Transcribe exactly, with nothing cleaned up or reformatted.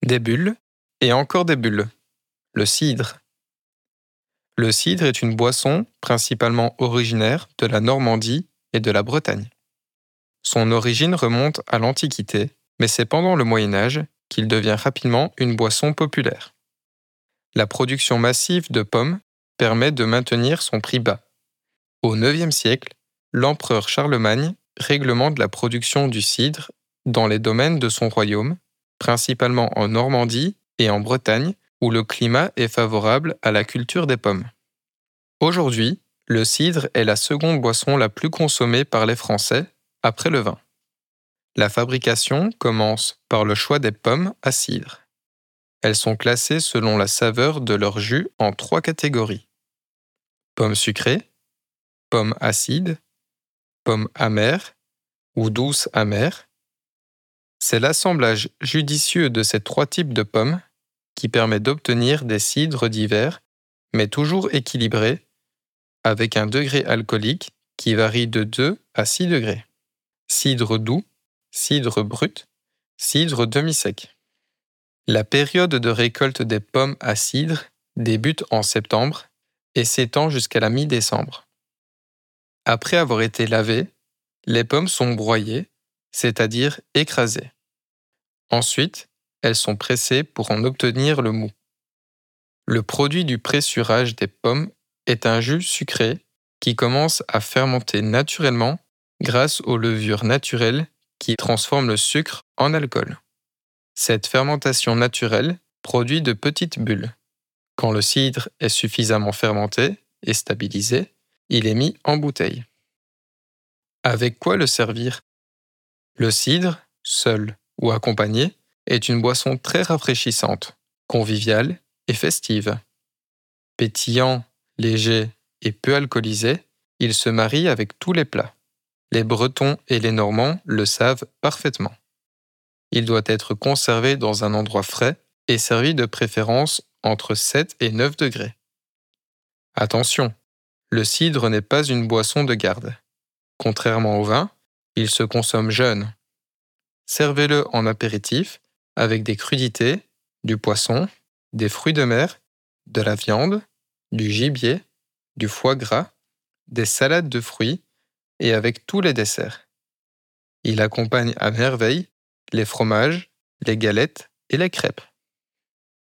Des bulles et encore des bulles. Le cidre. Le cidre est une boisson principalement originaire de la Normandie et de la Bretagne. Son origine remonte à l'Antiquité, mais c'est pendant le Moyen Âge qu'il devient rapidement une boisson populaire. La production massive de pommes permet de maintenir son prix bas. Au neuvième siècle, l'empereur Charlemagne réglemente la production du cidre dans les domaines de son royaume, principalement en Normandie et en Bretagne, où le climat est favorable à la culture des pommes. Aujourd'hui, le cidre est la seconde boisson la plus consommée par les Français, après le vin. La fabrication commence par le choix des pommes à cidre. Elles sont classées selon la saveur de leur jus en trois catégories. Pommes sucrées, pommes acides, pommes amères ou douces amères. C'est l'assemblage judicieux de ces trois types de pommes qui permet d'obtenir des cidres divers, mais toujours équilibrés, avec un degré alcoolique qui varie de deux à six degrés. Cidre doux, cidre brut, cidre demi-sec. La période de récolte des pommes à cidre débute en septembre et s'étend jusqu'à la mi-décembre. Après avoir été lavées, les pommes sont broyées, c'est-à-dire écrasées. Ensuite, elles sont pressées pour en obtenir le mou. Le produit du pressurage des pommes est un jus sucré qui commence à fermenter naturellement grâce aux levures naturelles qui transforment le sucre en alcool. Cette fermentation naturelle produit de petites bulles. Quand le cidre est suffisamment fermenté et stabilisé, il est mis en bouteille. Avec quoi le servir? Le cidre, seul ou accompagné, est une boisson très rafraîchissante, conviviale et festive. Pétillant, léger et peu alcoolisé, il se marie avec tous les plats. Les Bretons et les Normands le savent parfaitement. Il doit être conservé dans un endroit frais et servi de préférence entre sept et neuf degrés. Attention, le cidre n'est pas une boisson de garde. Contrairement au vin, il se consomme jeune. Servez-le en apéritif avec des crudités, du poisson, des fruits de mer, de la viande, du gibier, du foie gras, des salades de fruits et avec tous les desserts. Il accompagne à merveille les fromages, les galettes et les crêpes.